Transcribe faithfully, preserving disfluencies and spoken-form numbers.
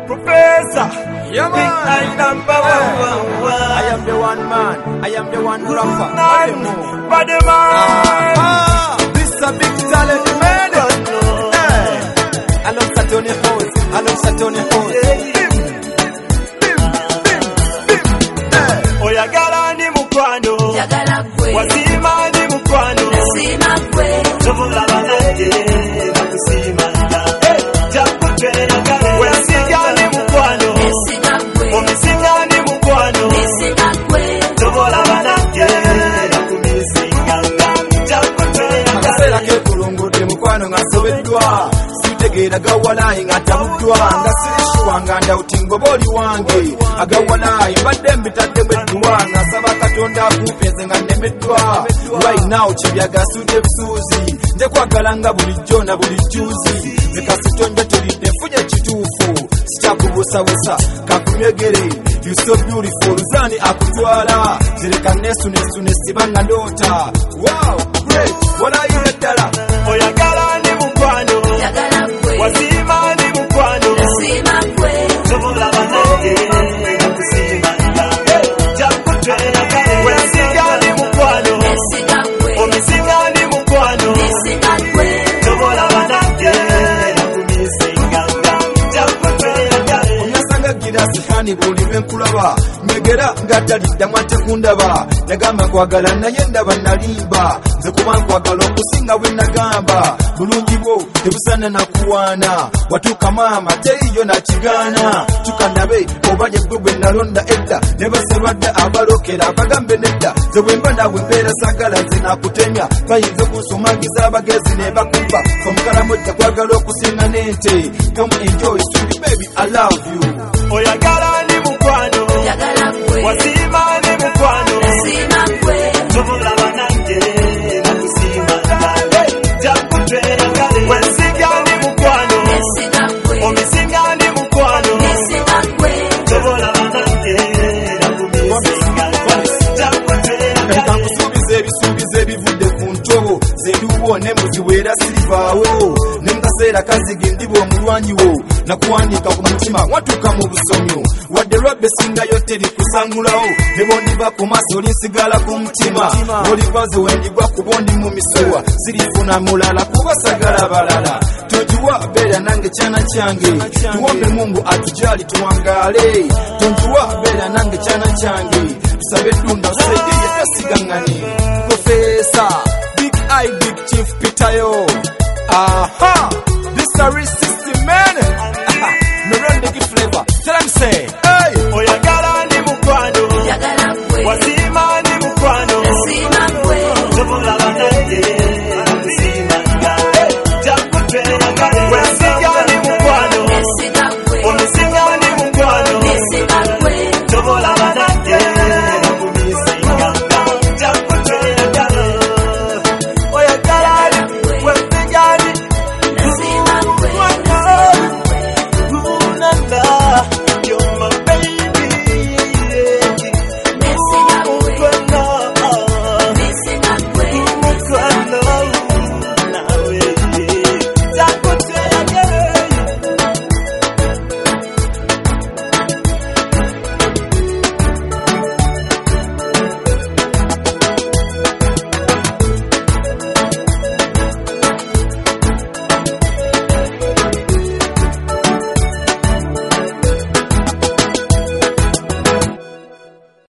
Professor. Yeah, man. I number one. I am the one man. I am the one rapper. None. Body man. Ah, this is a big talent, man. Hey. I love Satoni Hoes. I love Satoni Hoes. Oyagala ni mukwano. Yagala kwe. Wazima ni mukwano. Nasima kwe. Tobola banaje. Nakusima. Jakutwe yagala. Wesiga ni mukwano. Nesima kwe. Omisinga ni mukwano. Nesima kwe. Tobola banaje. Nakumisinga. Jakutwe yagala. Akasera kekulungudde mukwano nga sobeddwa. Sitegeera gawalayi nga tabuddwa. Nga sirishuwa nga ndawutingo boli wange. Agawalayi mbadde mbitaddemu edduwa. Nasaba Katonda akupenze nga nnemeddwa. Right now kibyaga sudde busuuzi. Nje kwagala nga bulijjo na buli jjuuzi. Zikasitonja tulidde nfunye kituufu. Sikyakubuusabuusa kakumyegere. You so beautiful. Zani akutwala. Zireka nesu nesu nesibanga ndoota. Wow, great. Walayiga ddala. Oyagala ni mukwano. Yagala kwe. Wazima ni mukwano. Nasima kwe. Tobola banaje. Nakusima. Jakutwe yagala. Wesiga ni mukwano. Nesima kwe. Omisinga ni mukwano. Nesima kwe. Tobola banaje. Nakumisinga. Jakutwe yagala. Omyasanga girasi hani buli lwenkulaba. Nyegera nga taliddamu ate kundaba. Nagamba nkwagala naye ndaba nalimba. Nze kuba nkwagala okusinga bwe nagamba. Bulungi bwo tebusana nakuwaana. Watuuka maama teriyo nakigaana. Tukanabe oba lye ggwe gwe nalonda edda. Ne basebadde abalokera abagambe nedda. Nze bwe mba naawe mbeera saagala nze nakutemya. Bayinza okunsumagiza abagezi ne bakuba. Omukalamojja kwagala okusinga n'ente. Come enjoy sweet baby I love you. Oyagala ni mukwano. Yagala kwe. Wazima ni mukwano. Nasima kwe. Tobola banaje. Nakusima. Jakutwe yagala. Wesiga ni mukwano. Nesima kwe. Omisinga ni mukwano. Nesima kwe. Tobola banaje. Nakumisinga. Jakutwe yagala. Nkankusuubiza ebisuubizo ebivudde ku ntobo. Zenduwo n'embuzi weera sirivaawo. Ne mu kaseera kazigi ndiba omulwanyi wo. Nakuwandiika ku mutima watuuka mu busomyo. Wadde lwabbe singayo teri kusangulawo. Ne bondiva ku maaso olinsigala ku mutima. Olivaze wendigwa ku bondi mu misuwa. Sirifuna mulala kuba sagala balala. Tonjuwa beera nange kyana kyange. Tuwombe Mungu atujali tuwangaale. Tonjuwa beera nange kyana kyange. Tusabe ddunda osaideye tasigangane. Professor Big I Big Chief Pitayo. Aha! This is a system man.